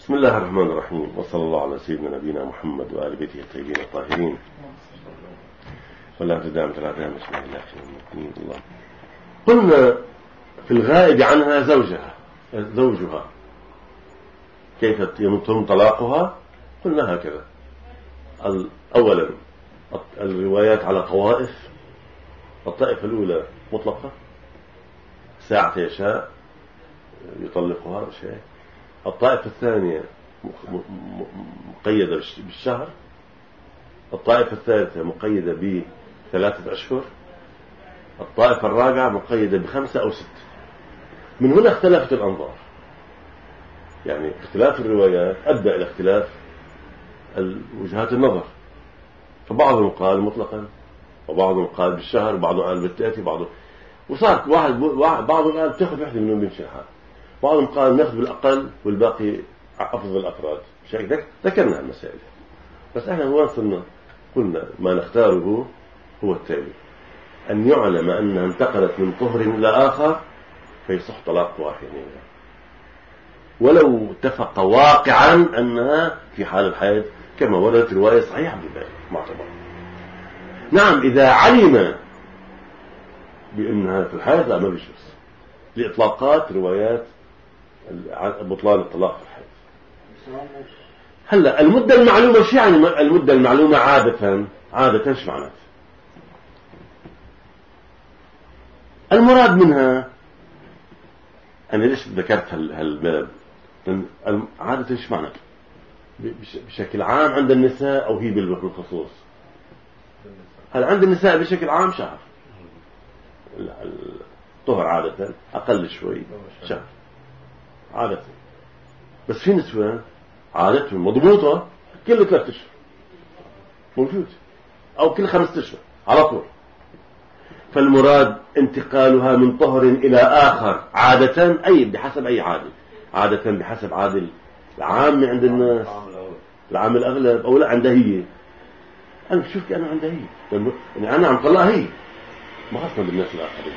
بسم الله الرحمن الرحيم، وصلى الله على سيدنا نبينا محمد وآل بيته الطيبين الطاهرين، ولا ابتداء مثل هذا بسم الله. قلنا في الغائب عنها زوجها كيف يتم طلاقها؟ قلنا هكذا: أولا الروايات على طوائف. الطائفة الأولى مطلقة، ساعة يشاء يطلقها شيء. الطائفة الثانية مقيدة بالشهر. الطائفة الثالثة مقيدة ب3 أشهر. الطائفة الرابعة مقيدة ب5 أو 6. من هنا اختلفت الأنظار، يعني اختلاف الروايات أدى إلى اختلاف وجهات النظر، فبعضهم قال مطلقا، وبعضهم قال بالشهر، وبعضهم قال بالتأتي، وصار بعضهم قال تأخذ واحدة منهم من شيء، بعضهم قال نأخذ بالأقل والباقي أفضل الأفراد. شيء ذكرنا المسائل، بس احنا وصلنا قلنا ما نختاره هو التالي: أن يعلم أنها انتقلت من طهر إلى آخر فيصح طلاقها حينئذ، ولو اتفق واقعا أنها في حال الحيض كما وردت رواية صحيحة بذلك معتبر. نعم، إذا علم بأنها في الحيض لا ما بيجوز، لإطلاقات روايات بطلان الطلاق في الحيض. هلا المدة المعلومة شو يعني؟ المدة المعلومة عادة شو معناتها؟ المراد منها، أنا ليش ذكرت هالباب؟ عادة شو معناتها؟ بشكل عام عند النساء أو هي بالخصوص؟ هل عند النساء بشكل عام شهر، الطهر عادة أقل شوي شهر عادة، بس في نسوان عادتهم مضبوطة كل 3 أشهر موجود، أو كل 5 أشهر على طول. فالمراد انتقالها من طهر إلى آخر عادة، أي بحسب أي عادة بحسب عادة العام عند الناس، العام الأغلب، أو لا عندها هي. أنا بشوف كأنه عندها هي، يعني أنا عم طلقها هي، ما خصنا بالناس الآخرين.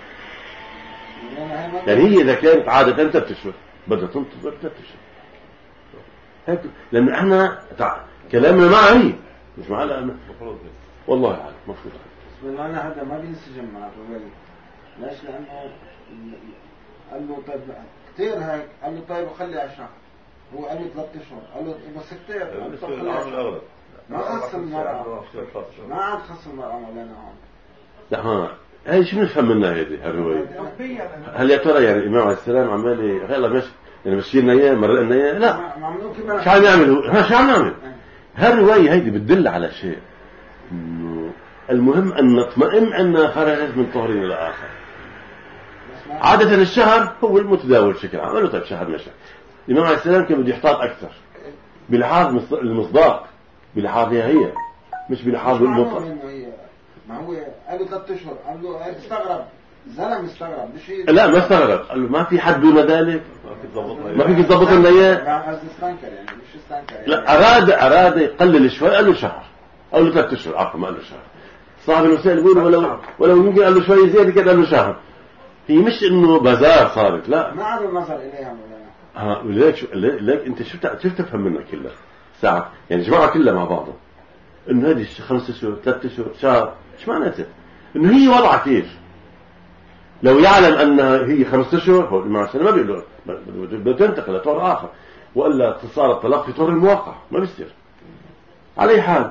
يعني هي إذا كانت عادة 3 أشهر بدها تنتظر 3 أشهر هيك، لأن احنا كلامنا مع هي مش مع الأمن. والله أعلم مفروض بس أنا هذا ما بينسجم مع الرجل. ليش؟ لأنه قال له طيب كتير هيك، قال له طيب خلي 10، هو قال له 3 أشهر، قال له بس كتير، قال له خلي 10. ما خص المرأة، ما عاد خص المرأة مولانا هون. لا هاي شو نفهم منها هالرواية؟ هل يا ترى يعني الإمام عليه السلام عمال هلا مش يعني مشينا إياه مرقنا إياه؟ لا، شو عم يعمل؟ شو عم يعمل؟ هالرواية هيدي بتدل على شيء، إنه المهم أن نطمئن أنها خرجت من طهر إلى آخر. عادة الشهر هو المتداول بشكل عام. قالوا طيب شهر مشى. الإمام عليه السلام كان بده يحتاط أكثر بلحاظ المصداق، بلحاظها هي، مش بلحاظ المطلق. ما هو قال له 3 أشهر، قال له استغرب، زلم استغرب بشيء. لا ما استغرب، قال له ما في حد دون ذلك، ما فيك تضبط لنا اياه. قصدي استنكر يعني، مش استنكر يعني. لا أراد يقلل شوي، قال له شهر أو له 3 أشهر، عفوا ما قال له شهر. صاحب المسائل يقول ولو يمكن قال له شوي زيادة كده قال له شهر. هي مش إنه بازار صارت، لا ما عاد النظر إليها مولانا. وليك أنت شو تفهم منها كلها ساعة، يعني جماعة كلها مع بعضها إنه هذه 5 أشهر 3 أشهر شهر، إيش معناته؟ إنه هي وضعها كيف؟ لو يعلم أنها هي 5 أشهر هو الإمام عليه ما بيقول له بده تنتقل لطور آخر، وإلا صار الطلاق في طور الموقع ما بيصير. على حال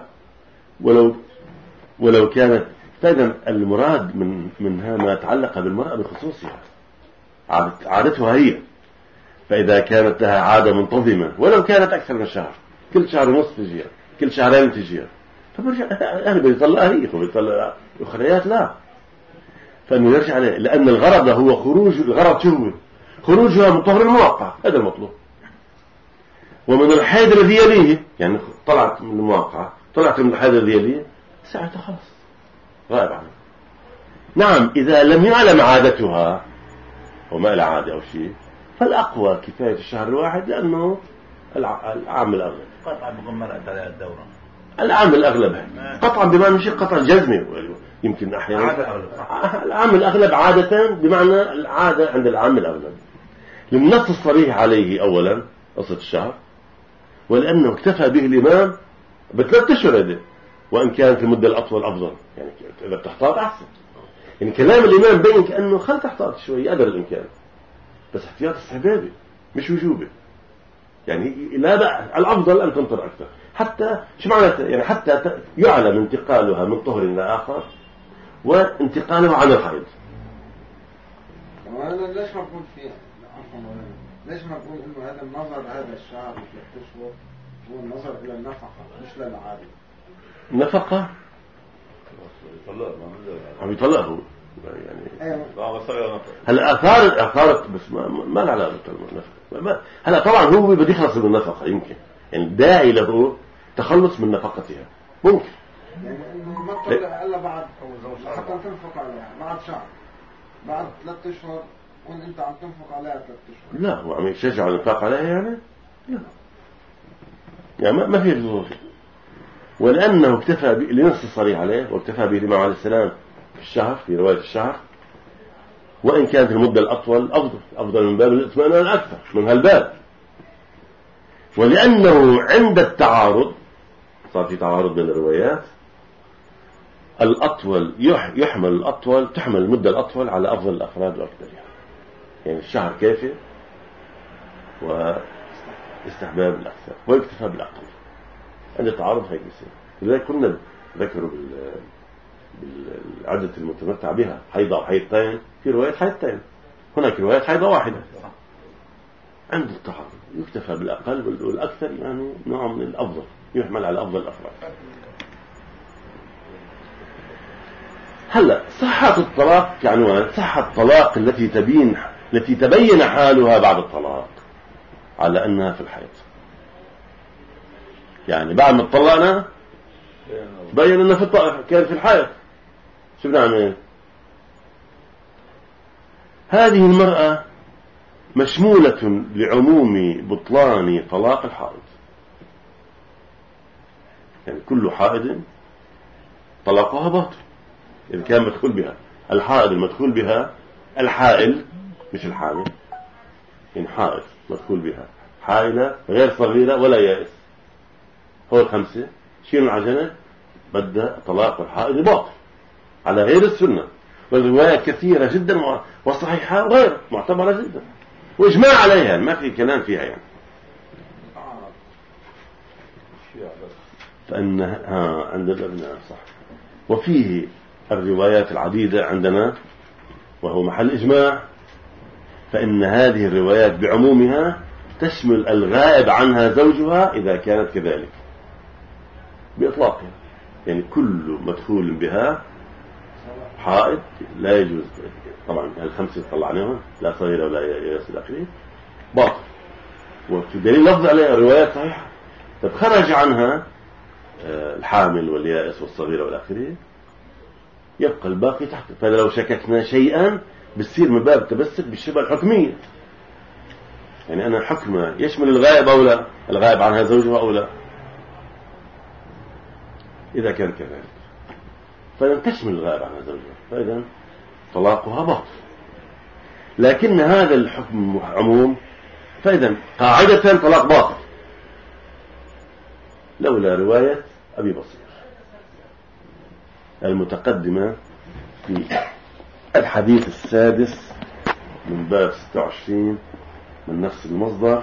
ولو كانت، فإذا المراد منها ما تعلق بالمرأة بخصوصها، عادتها هي. فإذا كانت لها عادة منتظمة ولو كانت أكثر من شهر، كل شهر ونصف تجيها، كل شهرين تجيها، فبرجع أهل بيطلقها هي، وبيطلق أخريات لا، فإنه يرجع عليه، لأن الغرض هو الغرض شو هو؟ خروجها من طهر الموقع، هذا المطلوب. ومن الحيض الذي يليه، يعني طلعت من الموقع، طلعت من الحيض الذي يليه، ساعتها خلاص غائب عنه. نعم، إذا لم يعلم عادتها وما لها عادة أو شيء، فالأقوى كفاية الشهر الواحد، لأنه العام الأغلب قطعا بغمر أداء الدورة، العام الأغلب قطعا بمعنى مش قطعا جزمي، يمكن أحيانا العام الأغلب عادة، بمعنى العادة عند العام الأغلب، للنص الصريح عليه. أولا قصة الشهر، ولأنه اكتفى به الإمام ب3 أشهر هذه، وإن كانت المدة الأطول أفضل، يعني إذا بتحتاط أحسن. يعني كلام الإمام بين كأنه خل تحتاط شوي قدر الإمكان، بس احتياط استحبابي مش وجوبي. يعني لا بقى الأفضل أن تنطر أكثر، حتى شو معناته؟ يعني حتى يعلم انتقالها من طهر إلى آخر وانتقالها عن الحيض. وأنا ليش ما أقول فيه ليش ما أقول إنه هذا النظر هذا الشهر في الأشهر هو النظر إلى النفقة مش للعادة؟ نفقة عم يطلقه يعني. هلا آثار بس ما له علاقة بالنفقة. هلا طبعا هو بده يخلص من النفقة، يمكن يعني الداعي له تخلص من نفقتها ممكن، يعني إنه ما تطلع إلا بعد حتى تنفق عليها بعد شهر، بعد 3 أشهر وإن أنت عم تنفق عليها 3 أشهر. لا هو عم يشجع الانفاق عليها يعني لا، يعني ما في ظروف. ولأنه اكتفى لنص الصريح عليه، واكتفى به الإمام عليه السلام في الشهر في رواية الشهر، وإن كانت المدة الأطول أفضل من باب الاطمئنان الأكثر من هالباب. ولأنه عند التعارض صار في تعارض بين الروايات، الأطول يحمل الأطول، تحمل المدة الأطول على أفضل الأفراد وأفضلها. يعني الشهر كافي واستحباب الأكثر واكتفى بالأقل. عند التعارض هيك بيصير. لذلك كنا ذكروا بالعدة المتمتع بها حيضة وحيضتين، في رواية حيضتين، هناك رواية حيضة واحدة. عند التعارض يكتفى بالأقل والأكثر، يعني نوع من الأفضل يحمل على أفضل الأفراد. هلا صحة الطلاق كعنوان، صحة الطلاق التي تبين حالها بعد الطلاق على أنها في الحيض. يعني بعد ما طلقنا بين أنها كانت في الحيض، شو بنعمل؟ هذه المرأة مشمولة لعموم بطلان طلاق الحائض. يعني كل حائض طلاقها باطل إذا كان مدخول بها. الحائض المدخول بها، الحائل مش الحامل، يعني حائض مدخول بها، حائلة غير صغيرة ولا يائس، هو 5 شيلوا العجنة، بدأ طلاق الحائض باطل على غير السنة. والرواية كثيرة جدا وصحيحة غير معتبرة جدا وإجماع عليها، ما في كلام فيها يعني. فإنها عند الأبناء صح. وفيه الروايات العديدة عندنا وهو محل إجماع، فإن هذه الروايات بعمومها تشمل الغائب عنها زوجها إذا كانت كذلك بإطلاقها. يعني كل مدخول بها حائض لا يجوز، طبعا ال5 يطلع عليهم، لا صغيرة ولا يائس إلى آخره، باطل. وفي دليل لفظ عليها الروايات صحيحة. طب خرج عنها الحامل واليائس والصغيرة والى آخره، يبقى الباقي تحت. فلو شككنا شيئا بتصير من باب التمسك بالشبه الحكمية. يعني أنا حكمة يشمل الغائب أو لا، الغائب عنها زوجها أو لا، إذا كان كذلك فلن تشمل الغائب عنها زوجها، فإذا طلاقها باطل. لكن هذا الحكم عموم، فإذا قاعدة طلاق باطل لولا رواية أبي بصير المتقدمة في الحديث السادس من باب 26 من نفس المصدر.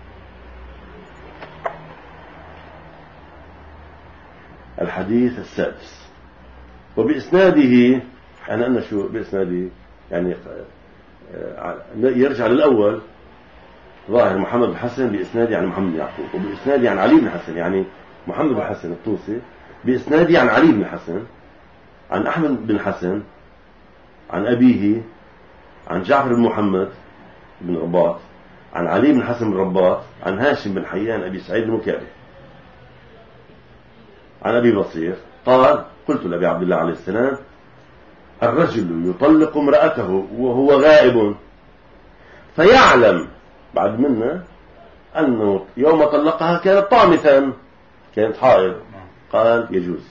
الحديث السادس وبإسناده، أنا شو بإسناده يعني يرجع للأول، ظاهر محمد بن حسن بإسنادي عن محمد بن يعقوب، وبإسنادي عن علي بن حسن، يعني محمد بن حسن الطوسي بإسنادي عن علي بن حسن عن أحمد بن حسن عن أبيه عن جعفر بن محمد بن رباط عن علي بن حسن بن رباط عن هاشم بن حيان أبي سعيد المكابي عن أبي بصير قال: قلت لأبي عبد الله عليه السلام: الرجل يطلق امرأته وهو غائب فيعلم بعد منا أنه يوم طلقها كانت طامثا، كانت حائض. قال: يجوز.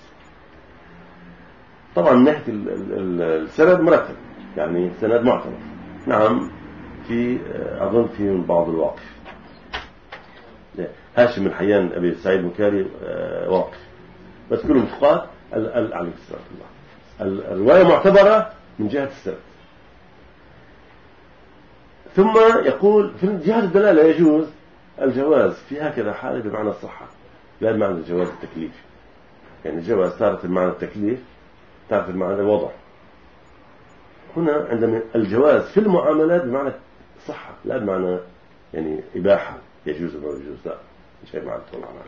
طبعا من ناحية السند مرتب، يعني سند معتبر. نعم، في أظن في بعض الواقف. هاشم بن حيان أبي سعيد المكاري واقف، بس كلهم فقهاء. عليه الصلاة والسلام الرواية معتبرة من جهة السند. ثم يقول في جهة الدلالة يجوز الجواز في هكذا حالة بمعنى الصحة، لا بمعنى الجواز التكليفي. يعني الجواز تارة المعنى التكليف، تارة المعنى الوضع. هنا عندما الجواز في المعاملات بمعنى صحة، لا بمعنى يعني إباحة يجوز أو يجوز، لا شيء معنى طول عنه.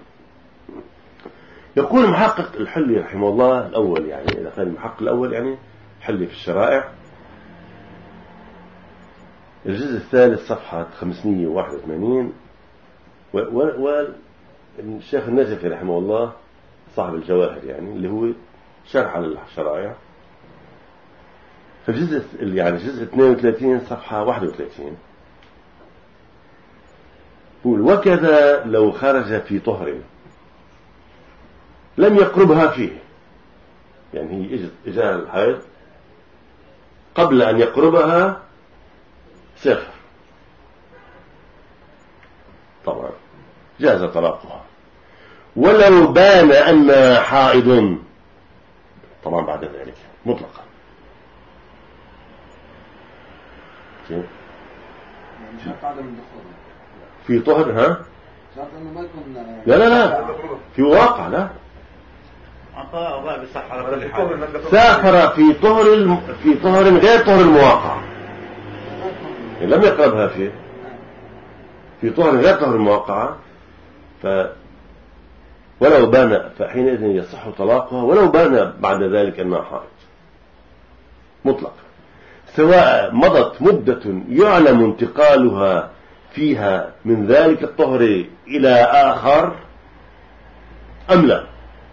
يقول محقق الحلي رحمه الله الأول، يعني إذا كان المحقق الأول يعني حلي في الشرائع، الجزء الثالث صفحة 581. والشيخ النجفي رحمه الله صاحب الجواهر يعني اللي هو شرح على الشرائع، في الجزء يعني الجزء 32 صفحة 31 يقول: وكذا لو خرج في طهر لم يقربها فيه، يعني هي إجاء الحيض قبل أن يقربها سافر، طبعا جاز طلاقها، ولو بان أنها حائض، طبعا بعد ذلك مطلقا. في طهر لا في واقع، لا سافر في طهر غير طهر المواقع، لم يقربها في طهر غير طهر المواقعة، ولو بان فحينئذ يصح طلاقها، ولو بان بعد ذلك أنها حائض مطلق، سواء مضت مدة يعلم انتقالها فيها من ذلك الطهر إلى آخر أم لا.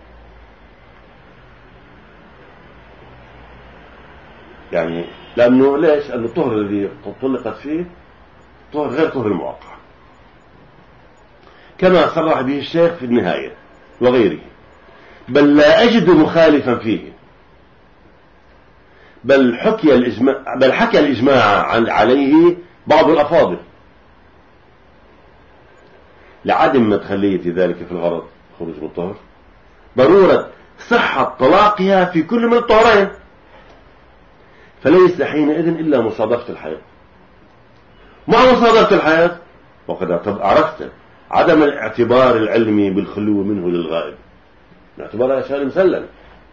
يعني لأنه ليش؟ أن الطهر الذي طلقت فيه طهر غير طهر المواقع، كما صرح به الشيخ في النهاية وغيره، بل لا أجد مخالفا فيه، بل حكى الإجماع عليه بعض الأفاضل لعدم مدخلية ذلك في الغرض خروج من الطهر، ضرورة صحة طلاقها في كل من الطهرين، فليس حينئذ إلا مصادفة الحيض. مع مصادفة الحيض وقد عرفت عدم الاعتبار العلمي بالخلو منه للغائب، اعتبارها شيء مسلم.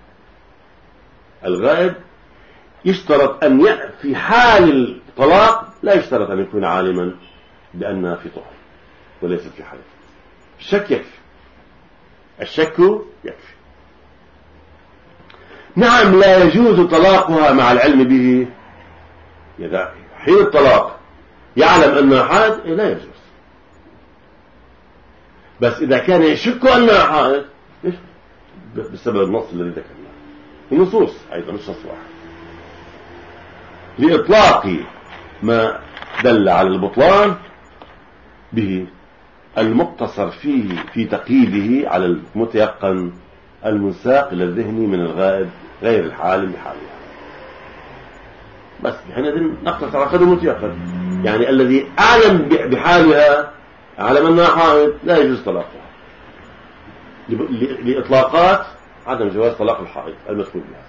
الغائب يشترط أن في حال الطلاق لا يشترط أن يكون عالما بأنها في طهر وليست في حيض. الشك يكفي، الشك يكفي. نعم لا يجوز طلاقها مع العلم به، إذا حين الطلاق يعلم أنها حائض لا يجوز، بس إذا كان يشك أنها حائض بسبب النص الذي ذكرناه، النصوص أيضا مش نص واحد، لإطلاق ما دل على البطلان به المقتصر فيه في تقييده على المتيقن المنساق إلى الذهني من الغائب غير الحالم بحالها. بس حينئذ نقتصر على قدر المتيقن، يعني الذي أعلم بحالها أعلم أنها حائض لا يجوز طلاقها، لإطلاقات عدم جواز طلاق الحائض المشكوك بها.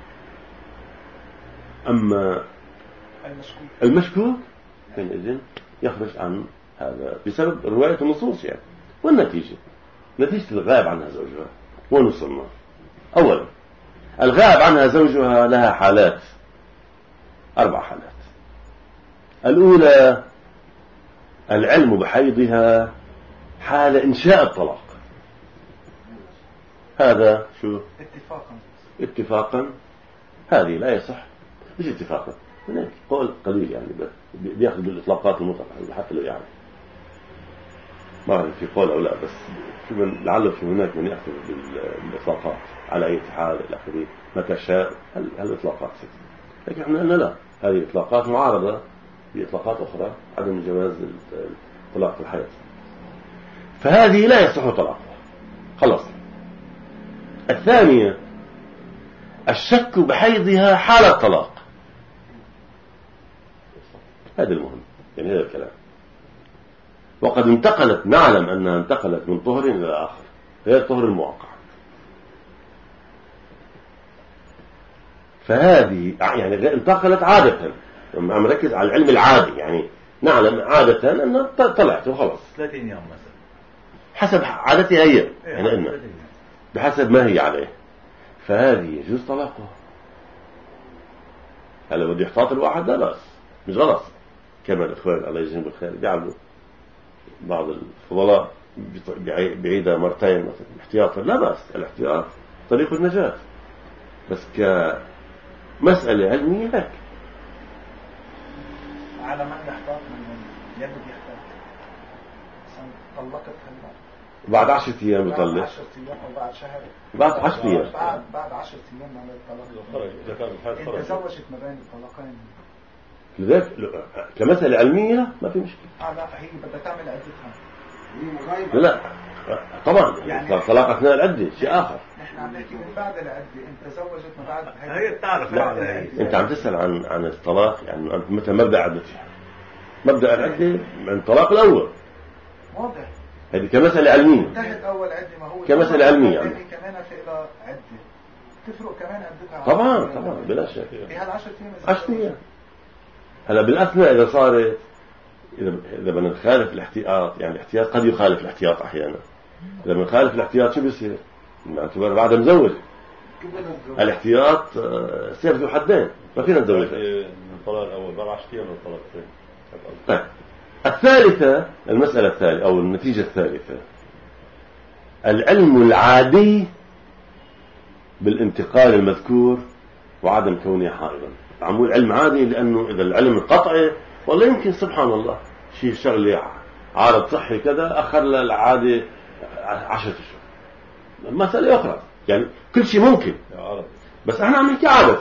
أما المشكوك حينئذ يخرج عن هذا بسبب رواية النصوص يعني. والنتيجة نتيجة الغائب عنها زوجها ونصرنا. أولا الغائب عنها زوجها لها حالات، 4 حالات. الأولى العلم بحيضها حال إنشاء الطلاق، هذا شو اتفاقا هذه لا يصح، مش اتفاقا، هناك قول قليل يعني بيأخذ بالإطلاقات المطلقة حتى لو يعني ما أعرف في قول أو لا، بس لعل في هناك من يأخذ بالإطلاقات على أي حال إلى آخره متى شاء الإطلاقات، لكن احنا قلنا لا، هذه إطلاقات معارضة بإطلاقات أخرى عدم جواز طلاق في الحياة، فهذه لا يصح طلاقها خلاص. الثانية الشك بحيضها حال الطلاق، هذا المهم يعني، هذا الكلام وقد انتقلت، نعلم أنها انتقلت من طهر إلى آخر غير طهر الموقع. فهذه يعني انتقلت عادة، عم ركز على العلم العادي، يعني نعلم عادة أنه طلعت وخلص 30 يوم مثلا حسب عادتها هي، يعني إنه بحسب ما هي عليه، فهذه يجوز طلاقها. هلا بده يحتاط الواحد لا بأس، مش غلط. كما الإخوان الله يجزيهم بالخير بيعملوا بعض الفضلاء بعيدها مرتين مثلا احتياطا، لا بأس، الاحتياط طريق النجاة، بس كمسألة علمية هيك. على من يحتاط من يده يحتاط. طلقت هلا بعد 10 أيام بيطلق، بعد 10 أيام أو بعد شهر، بعد 10 أيام، بعد 10 أيام من الطلاق إن تزوجت ما بين الطلقين. لذلك كمسألة علمية ما في مشكلة. لا هي بدها تعمل عدتها. لا طبعا يعني طلاق أثناء العدة شيء آخر. نحن عم نحكي من بعد العدة، إن تزوجت ما بعد هي بتعرف. أنت عم تسأل عن الطلاق، يعني أنت مثل مبدأ عدتها، مبدأ العدة من الطلاق الأول واضح. هذه كمسألة علمية. انتهت أول عدة، ما هو كمسألة علمية يعني. كمان في إلى عدة تفرق كمان عدتها. طبعا بلا شك. بهال 10 أيام. 10 أيام. هلا بالأثناء إذا صارت، إذا بدنا نخالف الاحتياط، يعني الاحتياط قد يخالف الاحتياط أحيانا. إذا بنخالف الاحتياط شو بيصير؟ نعتبر بعد مزوج. الاحتياط سير ذو حدين، ما فينا نزوج. من الطلاق الأول بعد 10 أيام من الطلاق الثاني. طيب الثالثة، المسألة الثالثة أو النتيجة الثالثة، العلم العادي بالانتقال المذكور وعدم كونه حائضا. معمول علم عادي لأنه إذا العلم القطعي والله يمكن سبحان الله شيء شغلة عارض صحي كذا أخر للعادة 10 أشهر، مسألة أخرى، يعني كل شيء ممكن، بس احنا عم نحكي عادة.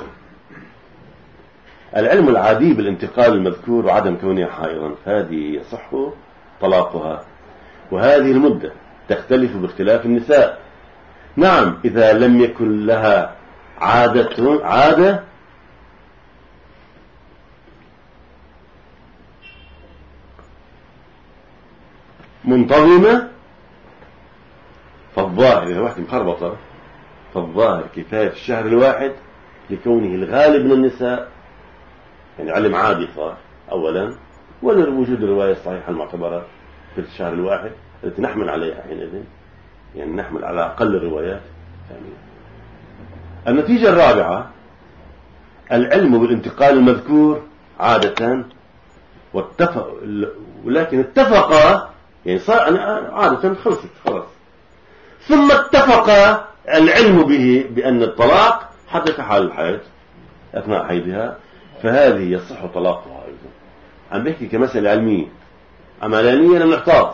العلم العادي بالانتقال المذكور وعدم كونها حائضا، هذه يصح طلاقها، وهذه المدة تختلف باختلاف النساء. نعم إذا لم يكن لها عادة منتظمة، فالظاهر إذا واحدة مخربطة فالظاهر كفاية الشهر الواحد لكونه الغالب من النساء يعني علم عادي صار أولا، ووجود الرواية الصحيحة المعتبرة في الشهر الواحد التي نحمل عليها حينئذ، يعني نحمل على أقل الروايات. يعني النتيجة الرابعة، العلم بالانتقال المذكور عادة ولكن اتفق، يعني صار عادة خلصت خلاص، ثم اتفق العلم به بأن الطلاق حدث حال الحيض أثناء حيضها، فهذه يصح طلاقها أيضا. عم بحكي كمسألة علمية، عملانية لم نحتاط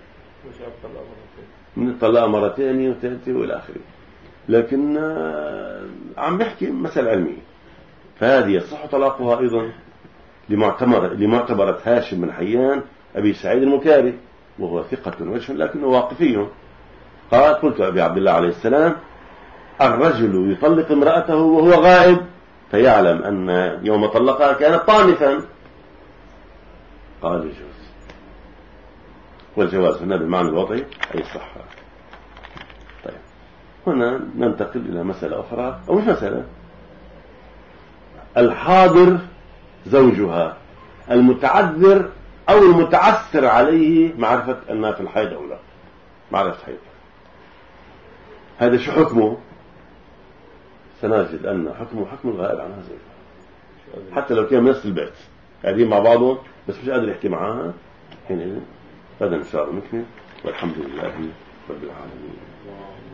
من الطلاق مرتين وثلاثة والى آخره، لكن عم بحكي مسألة علمية، فهذه يصح طلاقها أيضا لمعتبرة هاشم بن حيان أبي سعيد المكاري، وهو ثقة وجه لكنه واقفي. قال: قلت أبي عبد الله عليه السلام: الرجل يطلق امرأته وهو غائب فيعلم أن يوم طلقها كانت طامثا. قال: يجوز. والجواز هنا بالمعنى الوضعي أي الصحة. طيب هنا ننتقل إلى مسألة أخرى، أو مش مسألة، الحاضر زوجها المتعذر أو المتعسر عليه معرفة أنها في الحيض أو لا، معرفة حيض، هذا شو حكمه؟ سنجد أن حكمه حكم الغائب عنها زوجها، حتى لو كان من نفس البيت قاعدين مع بعضهم بس مش قادر يحكي معاها، حينئذ هذا إن شاء الله مكمل، والحمد لله رب العالمين.